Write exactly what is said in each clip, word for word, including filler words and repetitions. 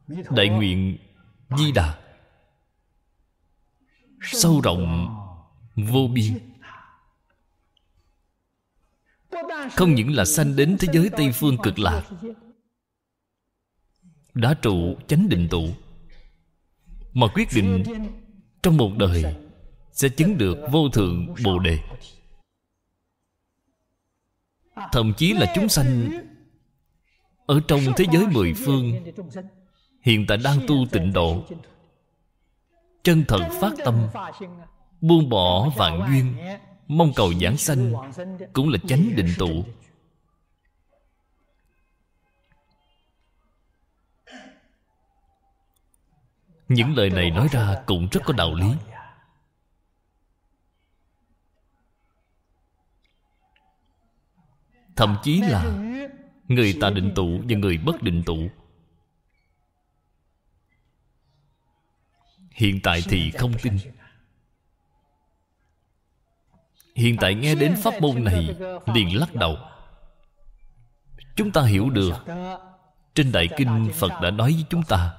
đại nguyện Di Đà sâu rộng vô biên. Không những là sanh đến thế giới Tây Phương Cực Lạc, đã trụ chánh định tụ, mà quyết định trong một đời sẽ chứng được vô thượng Bồ Đề. Thậm chí là chúng sanh ở trong thế giới mười phương hiện tại đang tu tịnh độ, chân thật phát tâm, buông bỏ vạn duyên, mong cầu giảng sanh, cũng là chánh định tụ. Những lời này nói ra cũng rất có đạo lý. Thậm chí là người tà định tụ và người bất định tụ hiện tại thì không tin. Hiện tại nghe đến pháp môn này liền lắc đầu. Chúng ta hiểu được, trên Đại Kinh Phật đã nói với chúng ta,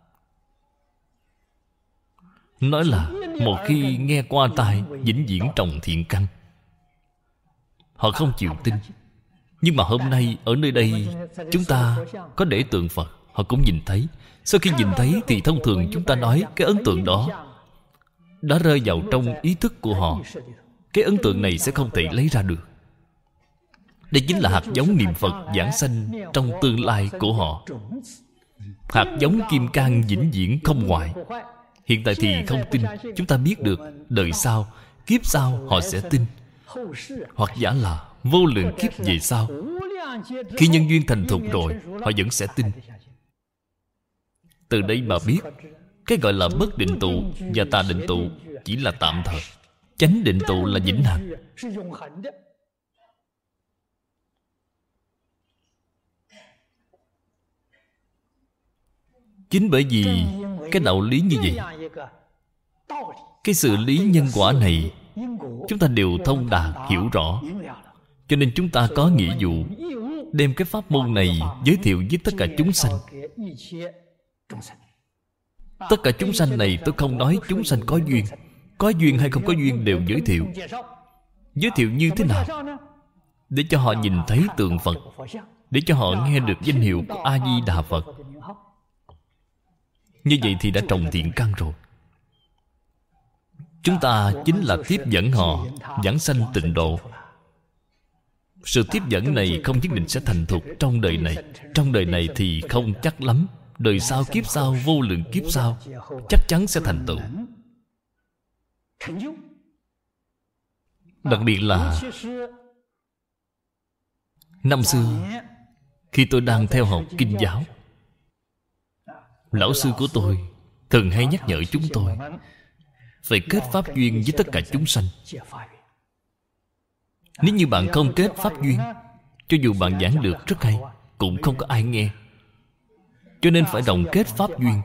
nói là một khi nghe qua tai, vĩnh viễn trồng thiện căn. Họ không chịu tin. Nhưng mà hôm nay ở nơi đây chúng ta có để tượng Phật, họ cũng nhìn thấy. Sau khi nhìn thấy thì thông thường chúng ta nói cái ấn tượng đó đã rơi vào trong ý thức của họ. Cái ấn tượng này sẽ không thể lấy ra được. Đây chính là hạt giống niệm Phật giảng sanh trong tương lai của họ. Hạt giống kim cang vĩnh viễn không hoại. Hiện tại thì không tin. Chúng ta biết được đời sau, kiếp sau họ sẽ tin. Hoặc giả là vô lượng kiếp về sau, khi nhân duyên thành thục rồi, họ vẫn sẽ tin. Từ đây mà biết, cái gọi là bất định tụ và tà định tụ chỉ là tạm thời. Chánh định tụ là vĩnh hằng. Chính bởi vì cái đạo lý như vậy, cái sự lý nhân quả này chúng ta đều thông đạt hiểu rõ. Cho nên chúng ta có nghĩa vụ đem cái pháp môn này giới thiệu với tất cả chúng sanh. Tất cả chúng sanh này tôi không nói chúng sanh có duyên. Có duyên hay không có duyên đều giới thiệu. Giới thiệu như thế nào? Để cho họ nhìn thấy tượng Phật, để cho họ nghe được danh hiệu của A-di-đà Phật. Như vậy thì đã trồng thiện căn rồi. Chúng ta chính là tiếp dẫn họ giảng sanh tịnh độ. Sự tiếp dẫn này không nhất định sẽ thành thục trong đời này. Trong đời này thì không chắc lắm. Đời sau, kiếp sau, vô lượng kiếp sau chắc chắn sẽ thành tựu. Đặc biệt là năm xưa, khi tôi đang theo học kinh giáo, lão sư của tôi thường hay nhắc nhở chúng tôi phải kết pháp duyên với tất cả chúng sanh. Nếu như bạn không kết pháp duyên, cho dù bạn giảng được rất hay, cũng không có ai nghe. Cho nên phải đồng kết pháp duyên.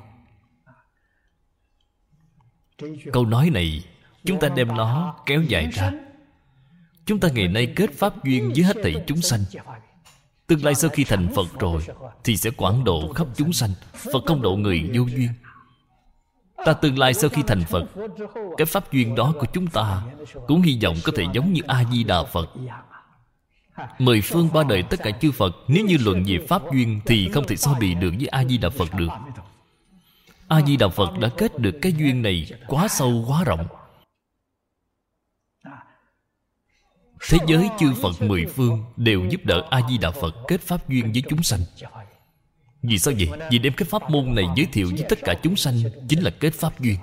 Câu nói này chúng ta đem nó kéo dài ra. Chúng ta ngày nay kết pháp duyên với hết thảy chúng sanh. Tương lai sau khi thành Phật rồi thì sẽ quảng độ khắp chúng sanh. Phật không độ người vô duyên. Ta tương lai sau khi thành Phật, cái pháp duyên đó của chúng ta cũng hy vọng có thể giống như A-di-đà Phật. Mười phương ba đời tất cả chư Phật, nếu như luận về pháp duyên thì không thể so bì được với A-di-đà Phật được. A-di-đà Phật đã kết được cái duyên này quá sâu quá rộng. Thế giới chư Phật mười phương đều giúp đỡ A-di-đà Phật kết pháp duyên với chúng sanh. Vì sao vậy? Vì đem cái pháp môn này giới thiệu với tất cả chúng sanh chính là kết pháp duyên.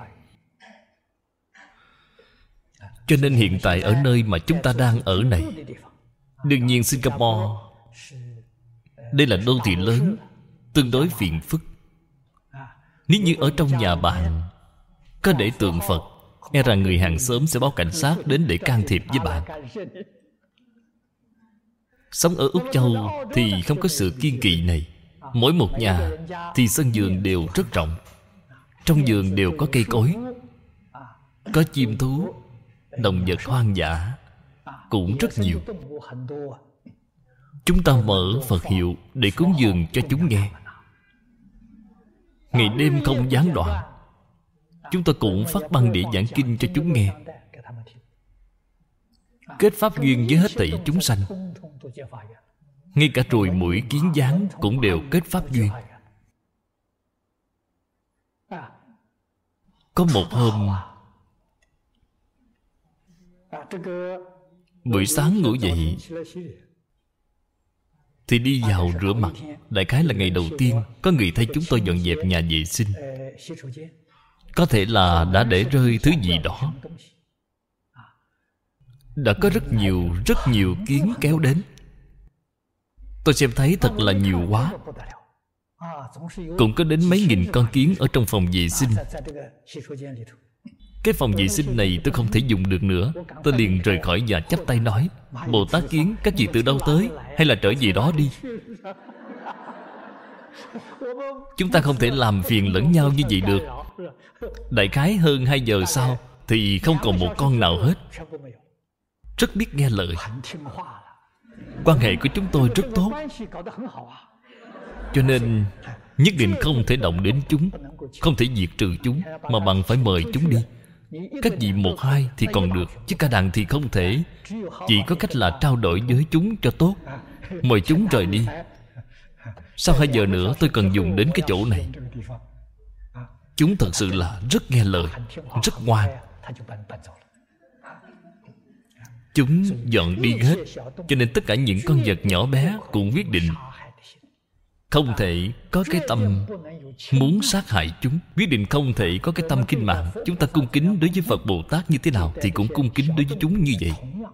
Cho nên hiện tại ở nơi mà chúng ta đang ở này, đương nhiên Singapore, đây là đô thị lớn, tương đối phiền phức. Nếu như ở trong nhà bạn có để tượng Phật, e rằng người hàng xóm sẽ báo cảnh sát đến để can thiệp với bạn. Sống ở Úc Châu thì không có sự kiêng kỵ này. Mỗi một nhà thì sân vườn đều rất rộng. Trong vườn đều có cây cối, có chim thú, động vật hoang dã cũng rất nhiều. Chúng ta mở Phật hiệu để cúng dường cho chúng nghe. ngày đêm không gián đoạn. Chúng tôi cũng phát băng đĩa giảng kinh cho chúng nghe, kết pháp duyên với hết thảy chúng sanh. Ngay cả ruồi muỗi kiến gián cũng đều kết pháp duyên. Có một hôm, buổi sáng ngủ dậy thì đi vào rửa mặt. Đại khái là ngày đầu tiên có người thấy chúng tôi dọn dẹp nhà vệ sinh. Có thể là đã để rơi thứ gì đó. Đã có rất nhiều, rất nhiều kiến kéo đến. Tôi xem thấy thật là nhiều quá. Cũng có đến mấy nghìn con kiến ở trong phòng vệ sinh. Cái phòng vệ sinh này tôi không thể dùng được nữa. Tôi liền rời khỏi và chắp tay nói: Bồ Tát kiến, các vị từ đâu tới? Hay là trở về đó đi. Chúng ta không thể làm phiền lẫn nhau như vậy được. Đại khái hơn hai giờ sau thì không còn một con nào hết. Rất biết nghe lời. Quan hệ của chúng tôi rất tốt, cho nên nhất định không thể động đến chúng, không thể diệt trừ chúng, mà bằng phải mời chúng đi. Các vị một hai thì còn được, chứ cả đàn thì không thể. Chỉ có cách là trao đổi với chúng cho tốt, mời chúng rời đi. Sau hai giờ nữa tôi cần dùng đến cái chỗ này. Chúng thật sự là rất nghe lời, rất ngoan. Chúng dọn đi hết. Cho nên tất cả những con vật nhỏ bé cũng quyết định không thể có cái tâm muốn sát hại chúng. Quyết định không thể có cái tâm kinh mạng. Chúng ta cung kính đối với Phật Bồ Tát như thế nào thì cũng cung kính đối với chúng như vậy.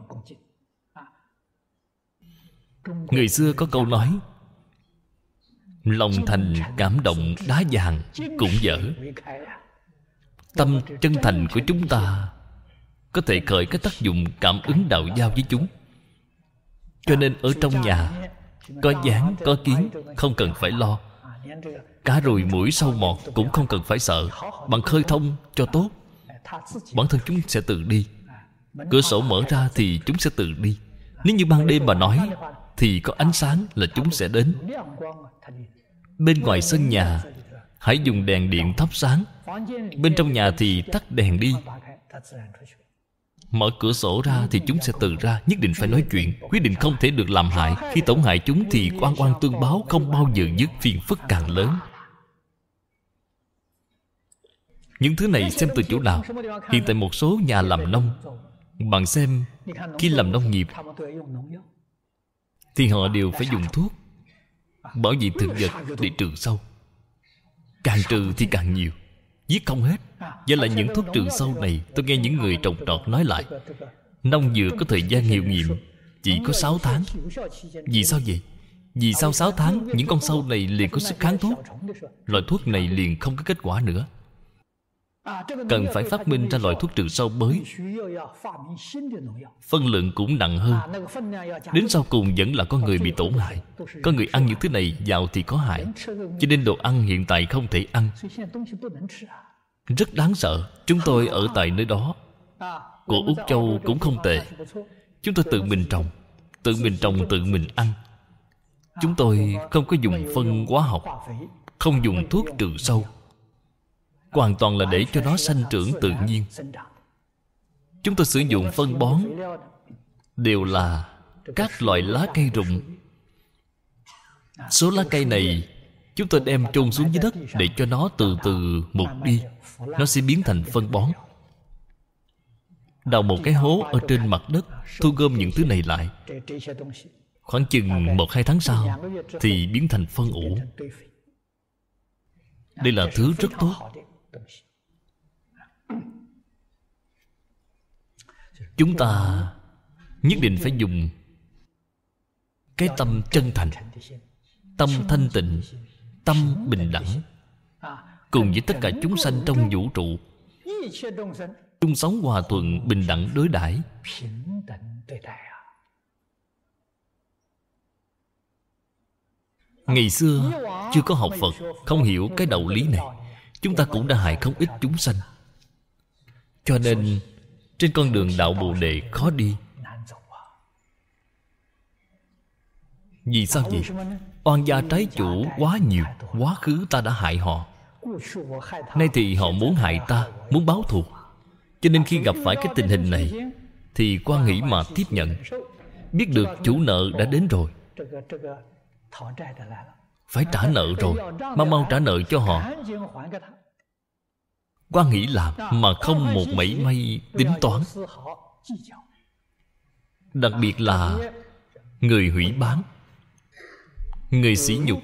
Người xưa có câu nói: lòng thành cảm động đá vàng cũng dở. Tâm chân thành của chúng ta có thể khởi cái tác dụng cảm ứng đạo giao với chúng. Cho nên ở trong nhà có gián, có kiến, không cần phải lo. Cá ruồi muỗi sâu mọt cũng không cần phải sợ. Bằng khơi thông cho tốt, bản thân chúng sẽ tự đi. Cửa sổ mở ra thì chúng sẽ tự đi. Nếu như ban đêm mà nói thì có ánh sáng là chúng sẽ đến. Bên ngoài sân nhà hãy dùng đèn điện thắp sáng. Bên trong nhà thì tắt đèn đi. Mở cửa sổ ra thì chúng sẽ tự ra. Nhất định phải nói chuyện, quyết định không thể được làm hại. Khi tổn hại chúng thì oan oan tương báo, không bao giờ dứt, phiền phức càng lớn. Những thứ này xem từ chỗ nào. Hiện tại một số nhà làm nông, bạn xem, khi làm nông nghiệp thì họ đều phải dùng thuốc bảo vệ thực vật để trừ sâu. Càng trừ thì càng nhiều, giết không hết. Do là những thuốc trừ sâu này, tôi nghe những người trồng trọt nói lại, nông dược có thời gian hiệu nghiệm chỉ có sáu tháng. Vì sao vậy? Vì sao sáu tháng những con sâu này liền có sức kháng thuốc? Loại thuốc này liền không có kết quả nữa. Cần phải phát minh ra loại thuốc trừ sâu mới. Phân lượng cũng nặng hơn. Đến sau cùng vẫn là có người bị tổn hại. Có người ăn những thứ này vào thì có hại. Cho nên đồ ăn hiện tại không thể ăn. Rất đáng sợ. Chúng tôi ở tại nơi đó. Của Úc Châu cũng không tệ. Chúng tôi tự mình trồng, tự mình trồng tự mình ăn. Chúng tôi không có dùng phân hóa học, không dùng thuốc trừ sâu, hoàn toàn là để cho nó sanh trưởng tự nhiên. Chúng tôi sử dụng phân bón đều là các loại lá cây rụng. Số lá cây này chúng tôi đem chôn xuống dưới đất để cho nó từ từ mục đi. Nó sẽ biến thành phân bón. Đào một cái hố ở trên mặt đất, thu gom những thứ này lại. Khoảng chừng một hai tháng sau thì biến thành phân ủ. Đây là thứ rất tốt. Chúng ta nhất định phải dùng cái tâm chân thành, tâm thanh tịnh, tâm bình đẳng, cùng với tất cả chúng sanh trong vũ trụ chung sống hòa thuận, bình đẳng đối đãi. Ngày xưa chưa có học Phật, không hiểu cái đạo lý này, chúng ta cũng đã hại không ít chúng sanh. Cho nên trên con đường đạo Bồ Đề khó đi. Vì sao vậy? Oan gia trái chủ quá nhiều. Quá khứ ta đã hại họ, Nay thì họ muốn hại ta, muốn báo thù. Cho nên khi gặp phải cái tình hình này thì quan hỷ mà tiếp nhận. Biết được chủ nợ đã đến rồi, phải trả nợ rồi, mau mau trả nợ cho họ. Quan hỷ làm mà không một mảy may tính toán. Đặc biệt là người hủy bán, người sỉ nhục,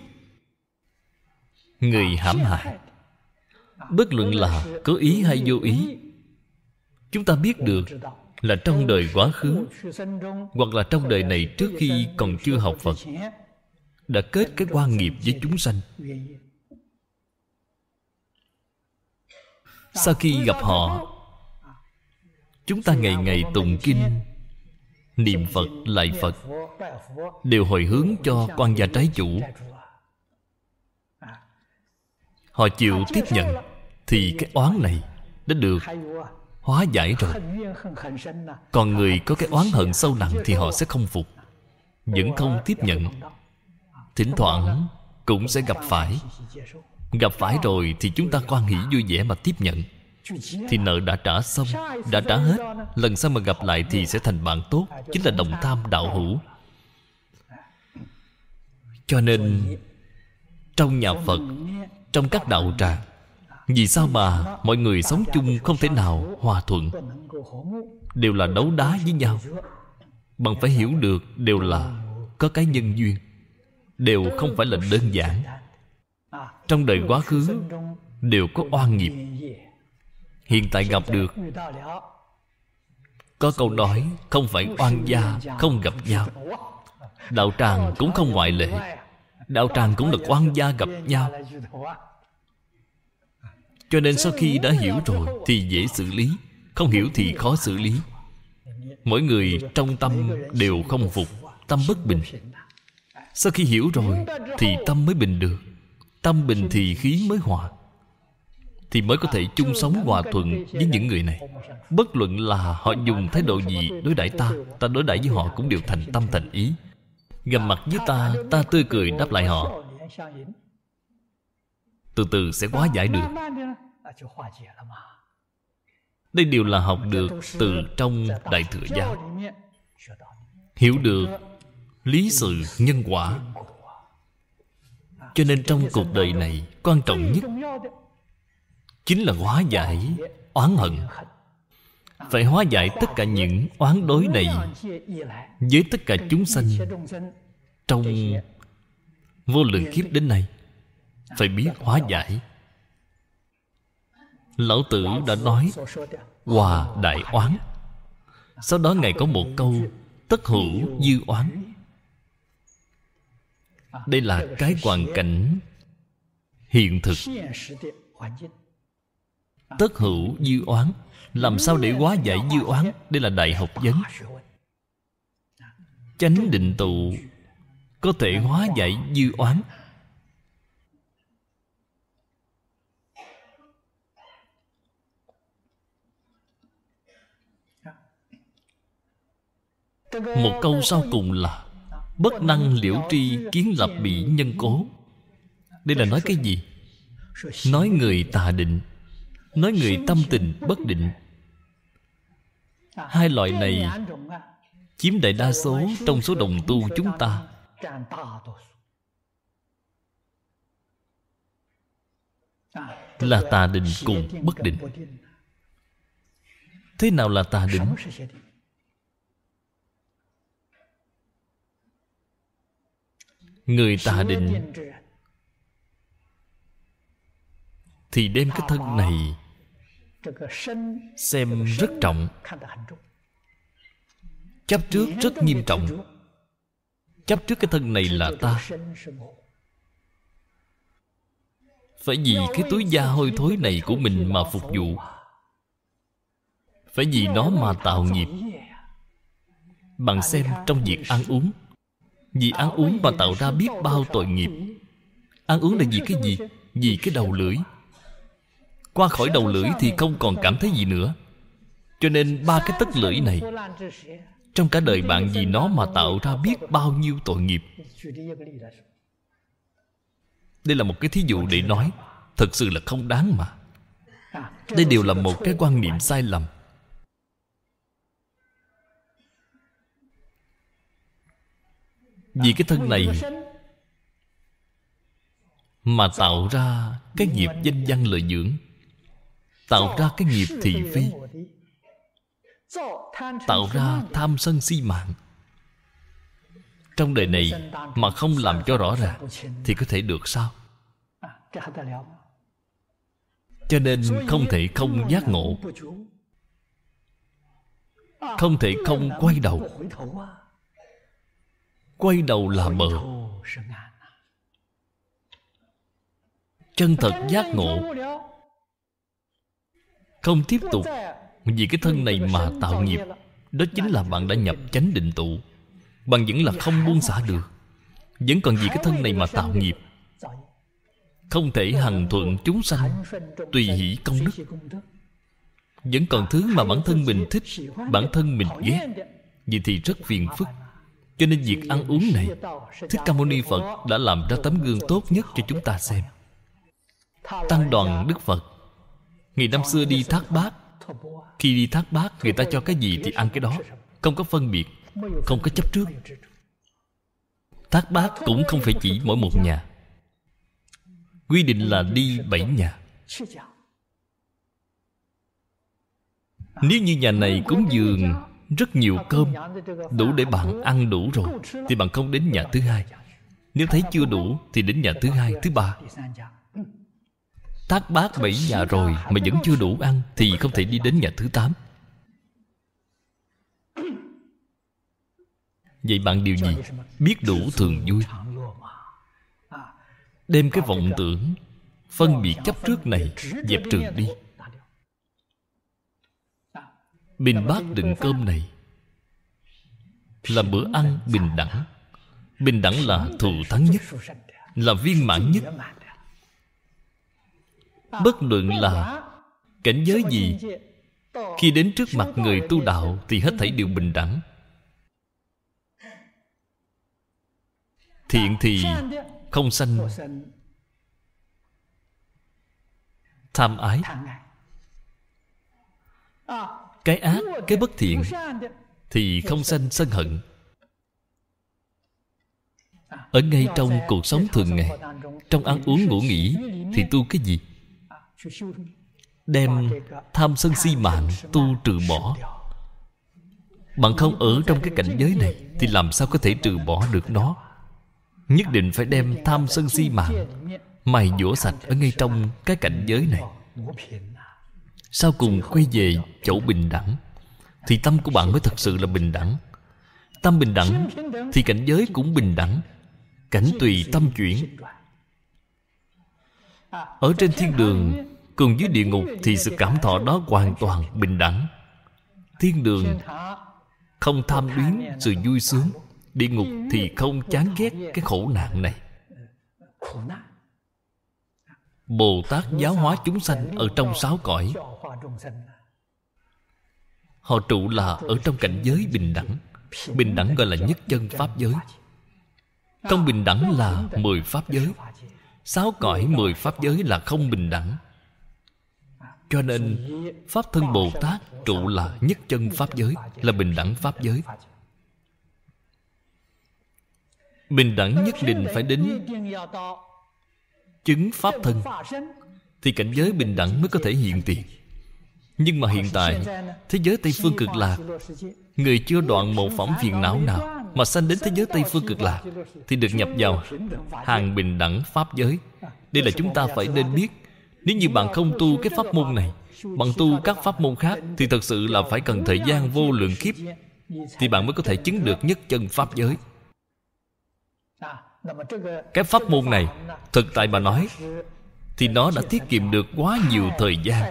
người hãm hại, bất luận là có ý hay vô ý, chúng ta biết được là trong đời quá khứ hoặc là trong đời này trước khi còn chưa học Phật đã kết cái oan nghiệp với chúng sanh. Sau khi gặp họ, chúng ta ngày ngày tụng kinh, niệm Phật, lạy Phật, đều hồi hướng cho quan gia trái chủ. Họ chịu tiếp nhận thì cái oán này đã được hóa giải rồi. Còn người có cái oán hận sâu nặng thì họ sẽ không phục, vẫn không tiếp nhận. Thỉnh thoảng cũng sẽ gặp phải. Gặp phải rồi thì chúng ta hoan hỷ vui vẻ mà tiếp nhận, thì nợ đã trả xong, đã trả hết. Lần sau mà gặp lại thì sẽ thành bạn tốt, chính là đồng tham đạo hữu. Cho nên trong nhà Phật, trong các đạo tràng, vì sao mà mọi người sống chung không thể nào hòa thuận, đều là đấu đá với nhau? Bạn phải hiểu được đều là có cái nhân duyên, đều không phải là đơn giản. Trong đời quá khứ đều có oan nghiệp, hiện tại gặp được. Có câu nói không phải oan gia không gặp nhau. Đạo tràng cũng không ngoại lệ. Đạo tràng cũng là oan gia gặp nhau. Cho nên sau khi đã hiểu rồi thì dễ xử lý, không hiểu thì khó xử lý. Mỗi người trong tâm đều không phục, tâm bất bình. Sau khi hiểu rồi thì tâm mới bình được. Tâm bình thì khí mới hòa, thì mới có thể chung sống hòa thuận với những người này. Bất luận là họ dùng thái độ gì đối đãi ta, ta đối đãi với họ cũng đều thành tâm thành ý. Gặp mặt với ta, ta tươi cười đáp lại họ, từ từ sẽ hóa giải được. Đây đều là học được từ trong Đại Thừa Giáo. Hiểu được lý sự nhân quả. Cho nên trong cuộc đời này, quan trọng nhất chính là hóa giải oán hận. Phải hóa giải tất cả những oán đối này với tất cả chúng sanh trong vô lượng kiếp đến nay. Phải biết hóa giải. Lão Tử đã nói hòa đại oán. Sau đó Ngài có một câu tất hữu dư oán. Đây là cái hoàn cảnh hiện thực. Tất hữu dư oán. Làm sao để hóa giải dư oán? Đây là đại học vấn. Chánh định tụ có thể hóa giải dư oán. Một câu sau cùng là bất năng liễu tri kiến lập bị nhân cố. Đây là nói cái gì? Nói người tà định, nói người tâm tình bất định. Hai loại này chiếm đại đa số trong số đồng tu chúng ta. Là tà định cùng bất định. Thế nào là tà định? Người tà định thì đem cái thân này xem rất trọng, chấp trước rất nghiêm trọng. Chấp trước cái thân này là ta. Phải vì cái túi da hôi thối này của mình mà phục vụ. Phải vì nó mà tạo nghiệp. Bạn xem trong việc ăn uống, vì ăn uống mà tạo ra biết bao tội nghiệp. Ăn uống là vì cái gì? Vì cái đầu lưỡi. Qua khỏi đầu lưỡi thì không còn cảm thấy gì nữa. Cho nên ba cái tấc lưỡi này, trong cả đời bạn vì nó mà tạo ra biết bao nhiêu tội nghiệp. Đây là một cái thí dụ để nói. thật sự là không đáng mà. Đây đều là một cái quan niệm sai lầm. Vì cái thân này mà tạo ra cái nghiệp danh văn lợi dưỡng, tạo ra cái nghiệp thị phi, tạo ra tham sân si mạng. Trong đời này mà không làm cho rõ ràng thì có thể được sao? Cho nên không thể không giác ngộ, không thể không quay đầu. Quay đầu là bờ. Chân thật giác ngộ, không tiếp tục vì cái thân này mà tạo nghiệp, đó chính là bạn đã nhập chánh định tụ. Bạn vẫn là không buông xả được, vẫn còn vì cái thân này mà tạo nghiệp, không thể hằng thuận chúng sanh, tùy hỷ công đức. Vẫn còn thứ mà bản thân mình thích, bản thân mình ghét, vậy thì rất phiền phức. Cho nên việc ăn uống này, Thích Ca Mâu Ni Phật đã làm ra tấm gương tốt nhất cho chúng ta xem. Tăng đoàn Đức Phật ngày năm xưa đi Thác Bát, khi đi Thác Bát, người ta cho cái gì thì ăn cái đó, không có phân biệt, không có chấp trước. Thác Bát cũng không phải chỉ mỗi một nhà, quy định là đi bảy nhà. Nếu như nhà này cúng dường rất nhiều cơm, đủ để bạn ăn đủ rồi, thì bạn không đến nhà thứ hai. Nếu thấy chưa đủ thì đến nhà thứ hai, thứ ba. Thác Bát bảy nhà rồi mà vẫn chưa đủ ăn thì không thể đi đến nhà thứ tám. Vậy bạn điều gì? Biết đủ thường vui. Đem cái vọng tưởng, phân biệt chấp trước này dẹp trừ đi. Bình bát đựng cơm này là bữa ăn bình đẳng. Bình đẳng là thù thắng nhất, là viên mãn nhất. Bất luận là cảnh giới gì, khi đến trước mặt người tu đạo thì hết thảy đều bình đẳng. Thiện thì không sanh tham ái. Cái ác, cái bất thiện thì không sanh sân hận. Ở ngay trong cuộc sống thường ngày, trong ăn uống ngủ nghỉ thì tu cái gì? Đem tham sân si mạng tu trừ bỏ. Bạn không ở trong cái cảnh giới này thì làm sao có thể trừ bỏ được nó? Nhất định phải đem tham sân si mạng mài dũa sạch ở ngay trong cái cảnh giới này. Sau cùng quay về chỗ bình đẳng, thì tâm của bạn mới thật sự là bình đẳng. Tâm bình đẳng thì cảnh giới cũng bình đẳng. Cảnh tùy tâm chuyển. Ở trên thiên đường cùng với địa ngục thì sự cảm thọ đó hoàn toàn bình đẳng. Thiên đường không tham luyến sự vui sướng, địa ngục thì không chán ghét cái khổ nạn này. Bồ Tát giáo hóa chúng sanh ở trong sáu cõi, họ trụ là ở trong cảnh giới bình đẳng. Bình đẳng gọi là nhất chân pháp giới. Không bình đẳng là mười pháp giới. Sáu cõi mười pháp giới là không bình đẳng. Cho nên Pháp thân Bồ Tát trụ là nhất chân pháp giới, là bình đẳng pháp giới. Bình đẳng nhất định phải đến chứng pháp thân thì cảnh giới bình đẳng mới có thể hiện tiền. Nhưng mà hiện tại thế giới Tây Phương Cực Lạc, người chưa đoạn một phẩm phiền não nào mà sanh đến thế giới Tây Phương Cực Lạc thì được nhập vào hàng bình đẳng pháp giới. Đây là chúng ta phải nên biết. Nếu như bạn không tu cái pháp môn này, bạn tu các pháp môn khác thì thật sự là phải cần thời gian vô lượng kiếp thì bạn mới có thể chứng được nhất chân pháp giới. Cái pháp môn này, thực tại mà nói, thì nó đã tiết kiệm được quá nhiều thời gian.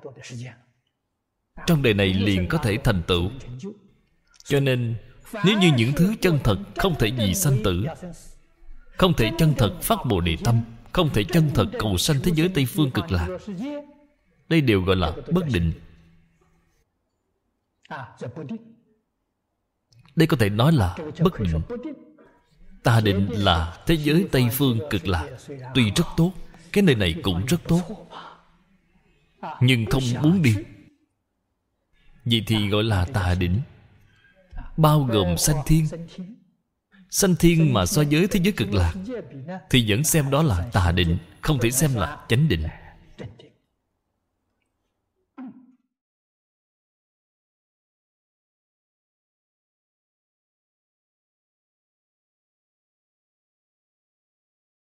Trong đời này liền có thể thành tựu. Cho nên nếu như những thứ chân thật không thể vì sanh tử, không thể chân thật phát Bồ Đề tâm, không thể chân thật cầu sanh thế giới Tây Phương Cực Lạc, đây đều gọi là bất định. Đây có thể nói là bất định. Ta định là thế giới Tây Phương Cực Lạc tuy rất tốt, cái nơi này cũng rất tốt, nhưng không muốn đi. Vậy thì gọi là tà đỉnh, bao gồm sanh thiên. Sanh thiên mà so với thế giới cực lạc thì vẫn xem đó là tà định, không thể xem là chánh định.